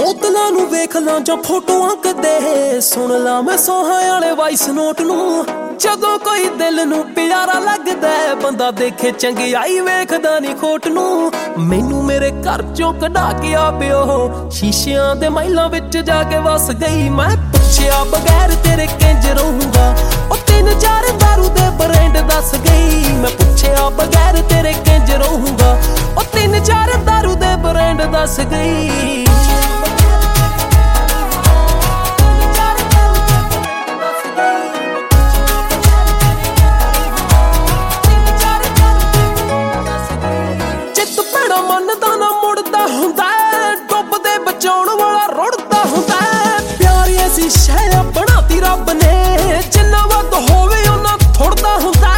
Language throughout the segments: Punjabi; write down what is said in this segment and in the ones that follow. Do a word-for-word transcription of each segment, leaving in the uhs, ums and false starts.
ਬੋਤਲਾਂ ਨੂੰ ਵੇਖ ਲਾਂ ਜਾਂ ਫੋਟੋਆਂ ਕਦੇ ਸੁਣ ਲਾਂ ਮੈਂ ਸੋਹਾਂ ਵਾਲੇ ਵਾਇਸ ਨੋਟ ਨੂੰ। ਜਦੋਂ ਕੋਈ ਦਿਲ ਨੂੰ ਪਿਆਰਾ ਲੱਗਦਾ ਬੰਦਾ ਦੇਖੇ ਚੰਗਿਆਈ ਵੇਖਦਾ ਨਹੀਂ ਖੋਟ ਨੂੰ। ਮੈਨੂੰ ਮੇਰੇ ਘਰ ਚੋਂ ਕਢਾ ਕੇ ਆ ਪਿਓ ਸ਼ੀਸ਼ਿਆਂ ਦੇ ਮਹਿਲਾਂ ਵਿੱਚ ਜਾ ਕੇ ਵਸ ਗਈ। ਮੈਂ ਪੁੱਛਿਆ ਬਗੈਰ ਤੇਰੇ ਕਿੰਜ ਰਹੂੰਗਾ ਉਹ ਤਿੰਨ ਚਾਰ ਦਾਰੂ ਦੇ ਬ੍ਰਾਂਡ ਦੱਸ ਗਈ। ਮੈਂ ਪੁੱਛਿਆ ਬਗੈਰ ਤੇਰੇ ਕਿੰਜ ਰਹੂੰਗਾ ਉਹ ਤਿੰਨ ਚਾਰ ਦਾਰੂ ਦੇ ਬ੍ਰਾਂਡ ਦੱਸ ਗਈ। ਮੰਨਦਾ ਨਾ ਮੁੜਦਾ ਹੁੰਦਾ ਡੁੱਬਦੇ ਬਚਾਉਣ ਵਾਲਾ ਰੁੜਦਾ ਹੁੰਦਾ। ਪਿਆਰ ਐਸੀ ਸ਼ੈ ਬਣਾਤੀ ਰੱਬ ਨੇ ਜਿੰਨਾ ਵੱਧ ਹੋਵੇ ਉਹਨਾਂ ਥੋੜਦਾ ਹੁੰਦਾ।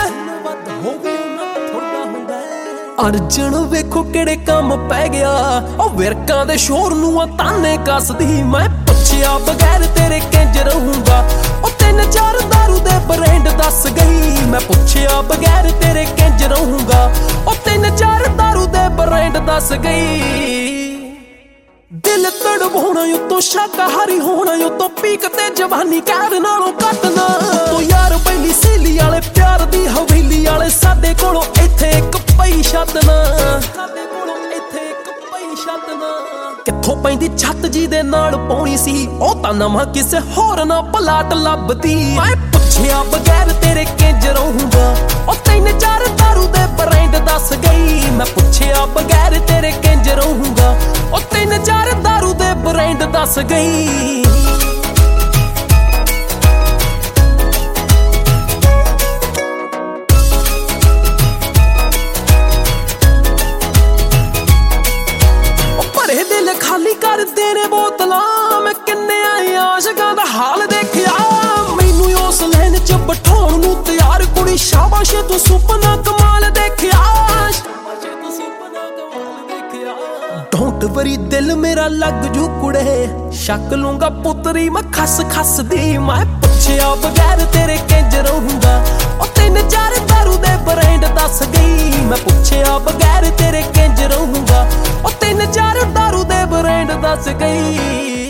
ਅਰਜਨ ਵੇਖੋ ਕਿਹੜੇ ਕੰਮ ਪੈ ਗਿਆ ਉਹ ਵਿਰਕਾਂ ਦੇ ਸ਼ੋਰ ਨੂੰ ਤਾਨੇ ਕੱਸਦੀ। ਮੈਂ ਪੁੱਛਿਆ ਬਗੈਰ ਤੇਰੇ ਕਿੰਜ ਰਹੂੰਗਾ ਉਹ ਤਿੰਨ ਚਾਰ ਦਾਰੂ ਦੇ ਬ੍ਰਾਂਡ ਦੱਸ ਗਈ। ਮੈਂ ਪੁੱਛਿਆ ਬਗੈਰ ਤੇਰੇ ਕਿੰਜ ਰਹੂੰਗਾ ਉਹ ਤਿੰਨ ਚਾਰ ਦਾਰੂ ਦੇ ਬ੍ਰਾਂਡ ਦੱਸ ਗਈ। ਦਿਲ ਤੜਵਾਉਣਾ ਉਤੋਂ ਸ਼ਾਕਾਹਾਰੀ ਹੋਣਾ ਉਤੋਂ ਪੀਕ ਤੇ ਜਵਾਨੀ ਕਹਿਰ ਨਾਲੋਂ ਕੱਟਣਾ। ਤੂੰ ਯਾਰ ਪਹਿਲੀ ਸਹੇਲੀ ਵਾਲੇ ਪਿਆਰ ਦੀ ਹਵੇਲੀ ਵਾਲੇ ਸਾਡੇ ਕੋਲੋਂ ਇੱਥੇ ਇੱਕ ਪਈ ਛੱਤ ਨਾ। ਸਾਡੇ ਕੋਲੋਂ ਇੱਥੇ ਇੱਕ ਪਈ ਛੱਤ ਨਾ। ਕਿੱਥੋਂ ਪੈਂਦੀ ਛੱਤ ਜੀ ਦੇ ਨਾਲ ਪਾਉਣੀ ਸੀ ਉਹ ਤਾਂ ਨਵਾਂ ਕਿਸੇ ਹੋਰ ਨਾ ਪਲਾਟ ਲੱਭਦੀ। ਮੈਂ ਪੁੱਛਿਆ ਬਗੈਰ ਤੇਰੇ ਕਿੰਜ ਰਹੂੰਗਾ ਉਹ ਤਿੰਨ ਚਾਰ ਦਾਰੂ ਦੇ ਬ੍ਰਾਂਡ ਦੱਸ ਗਈ। ਮੈਂ ਪੁੱਛਿਆ ਬਗੈਰ ਤੇਰੇ ਕਿੰਜ ਰਹੂੰਗਾ ਉਹ ਤਿੰਨ ਚਾਰ ਦਾਰੂ ਦੇ ਬ੍ਰਾਂਡ ਦੱਸ ਗਈ। ਭਰੇ ਦਿਲ ਖਾਲੀ ਕਰਦੇ ਨੇ ਬੋਤਲਾਂ ਮੈਂ ਕਿੰਨੇ ਆਏ ਆਸ਼ਕਾਂ ਦਾ ਹਾਲ ਦੇਖਿਆ। ਮੈਨੂੰ ਉਸ ਲੈਣ ਚ ਬਿਠਾਉਣ ਨੂੰ ਤਿਆਰ ਕੁੜੀ ਸ਼ਾਬਾਸ਼ ਤੂੰ ਸੁਪਨਾ ਕਮਾਲ ਦੇਖਿਆ। ਡੋਂਟ ਵਰੀ ਦਿਲ ਮੇਰਾ ਲੱਗ ਜੂ ਕੁੜੇ ਸ਼ੱਕ ਲੂੰਗਾ ਪੁੱਤਰੀ ਮੈਂ ਖਸ ਖਸ ਦੀ। ਮੈਂ ਪੁੱਛਿਆ ਬਗੈਰ ਤੇਰੇ ਕਿੰਜ ਰਹੂੰਗਾ ਉਹ ਤਿੰਨ ਚਾਰ ਦਾਰੂ ਦੇ ਬ੍ਰਾਂਡ ਦੱਸ ਗਈ। ਮੈਂ ਪੁੱਛਿਆ ਬਗੈਰ ਤੇਰੇ ਕਿੰਜ ਰਹੂੰਗਾ ਉਹ ਤਿੰਨ ਚਾਰ ਦਾਰੂ ਦੇ ਬ੍ਰਾਂਡ ਦੱਸ ਗਈ।